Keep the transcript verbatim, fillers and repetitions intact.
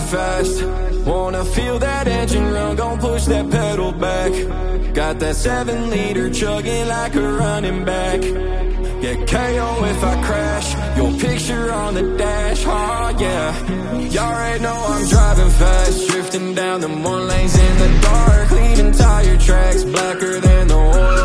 fast. Wanna feel that engine run, gon' push that pedal back. Got that seven liter chugging like a running back. Get K O if I crash, your picture on the dash, oh yeah. Y'all already know I'm driving fast, drifting down them one lanes in the dark, leaving tire tracks blacker than the oil